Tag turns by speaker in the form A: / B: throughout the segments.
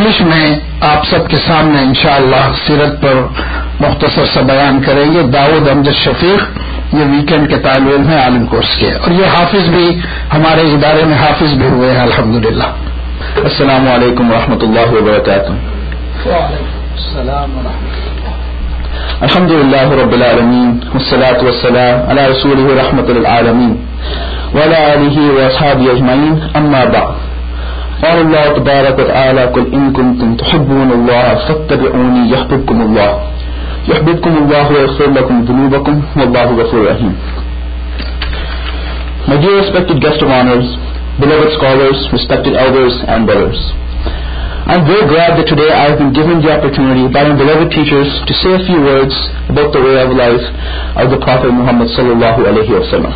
A: English में आप सबके सामने इंशाअल्लाह सीरत पर मुख्तसर सा बयान करेंगे दाऊद अमजद शफीक, ये वीकेंड के तालिब इल्म है आलिम कोर्स के, और ये हाफिज भी हमारे इदारे में हाफिज भी हुए हैं अल्हम्दुलिल्लाह।
B: अस्सलामु अलैकुम रहमतुल्लाहि व बरकातुहू। अल्हम्दुलिल्लाहि रब्बिल आलमीन वस्सलातु वस्सलाम अला रसूलिहि रहमतुल लिल आलमीन व अला आलिहि व अस्हाबिहि अजमईन अम्मा बाद। قال الله تبارك وتعالى قل إن كنتم تحبون الله فاتبعوني يحببكم الله ويغفر لكم ذنوبكم والله غفور رحيم. My dear respected guest of honors, beloved scholars, respected elders and brothers, I am very glad that today I have been given the opportunity by my beloved teachers to say a few words about the way of life of the Prophet Muhammad sallallahu alaihi wasallam.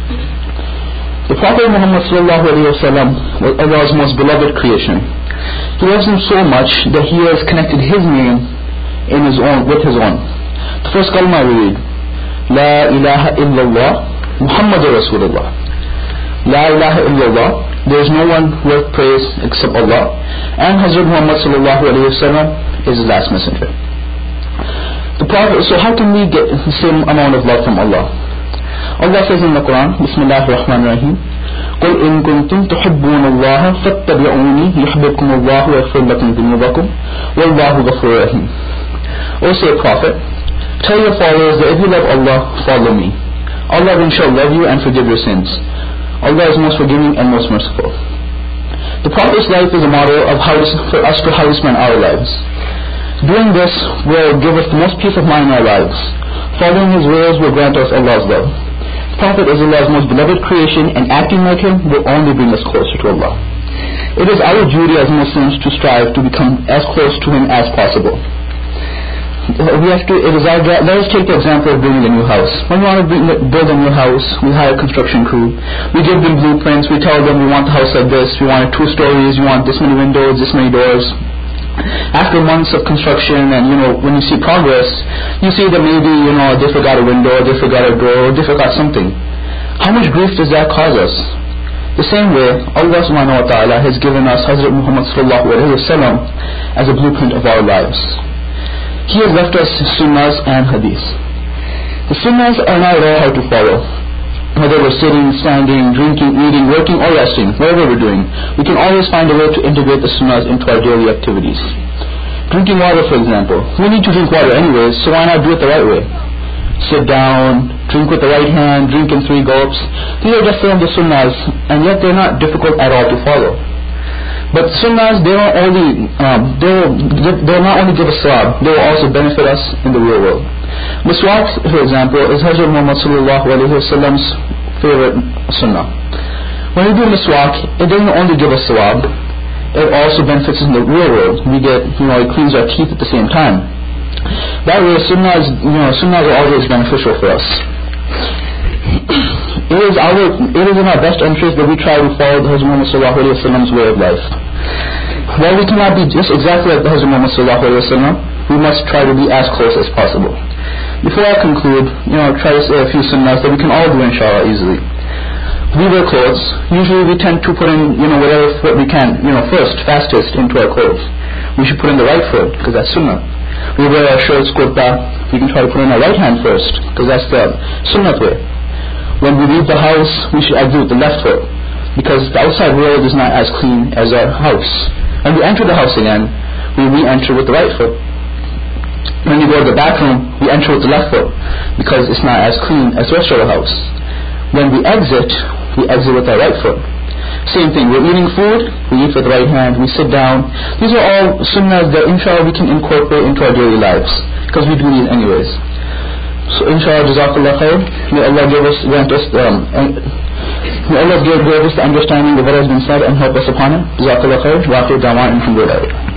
B: The Prophet Muhammad sallallahu alaihi wasallam was Allah's most beloved creation. He loves him so much that he has connected his name with his own. The first kalma we read, La ilaha illallah Muhammadur Rasulullah. La ilaha illallah, there is no one worth praise except Allah, and Hazrat Muhammad sallallahu alaihi wasallam is his last messenger. The Prophet, so how can we get the same amount of love from Allah? Allah says in the Quran, Bismillahir Rahmanir Rahim, قل إن كنتم تحبون الله فاتبعوني يحببكم الله ويغفر لكم ذنوبكم والله غفور رحيم. O say Prophet, tell your followers that if you love Allah, follow me. Allah then shall love you and forgive your sins. Allah is most forgiving and most merciful. The Prophet's life is a model of for us to how we spend our lives. Doing this will give us the most peace of mind in our lives. Following his ways will grant us Allah's love. The Prophet is Allah's most beloved creation, and acting like him will only bring us closer to Allah. It is our duty as Muslims to strive to become as close to him as possible. Let us take the example of building a new house. When we want to build a new house, we hire a construction crew. We give them blueprints. We tell them we want the house like this. We want it 2 stories. We want this many windows, this many doors. After months of construction, and when you see progress, you see that maybe they forgot a window, they forgot a door, they forgot something. How much grief does that cause us? The same way, Allah subhanahu wa ta'ala has given us Hazrat Muhammad sallallahu alaihi wasallam as a blueprint of our lives. He has left us sunnahs and hadiths. The sunnahs are not at all hard to follow. Whether we're sitting, standing, drinking, eating, working or resting, whatever we're doing, we can always find a way to integrate the sunnahs into our daily activities. Drinking water, for example. We need to drink water anyways, so why not do it the right way? Sit down, drink with the right hand, drink in 3 gulps. These are just some of the sunnahs, and yet they're not difficult at all to follow. But sunnahs, they'll not only give us sawab, they will also benefit us in the real world. Miswak, for example, is Hazrat Muhammad sallallahu alaihi wasallam's favorite sunnah. When we do miswak, it doesn't only give us sawab, it also benefits us in the real world. We get, it cleans our teeth at the same time. That way, sunnahs are always beneficial for us. It is in our best interest that we try to follow the Hazrat Muhammad sallallahu alaihi wasallam's way of life. While we cannot be just exactly like the Hazrat Muhammad sallallahu alaihi wasallam, we must try to be as close as possible. Before I conclude, try to say a few sunnahs that we can all do inshallah easily. We wear clothes. Usually we tend to put in, whatever foot we can, fastest into our clothes. We should put in the right foot, because that's sunnah. We wear our shirts, kurta, we can try to put in our right hand first, because that's the sunnah way. When we leave the house, we should exit with the left foot, because the outside world is not as clean as our house. When we enter the house again, we re-enter with the right foot. When we go to the bathroom, we enter with the left foot, because it's not as clean as the rest of the house. When we exit with our right foot. Same thing, we're eating food, we eat with the right hand, we sit down. These are all sunnahs that inshallah we can incorporate into our daily lives, because we do these anyways. So inshallah, jazakallah khair. May Allah give us the understanding of what has been said and help us upon it. Jazakallah khair. Wa akhir da'wan alhamdulillah.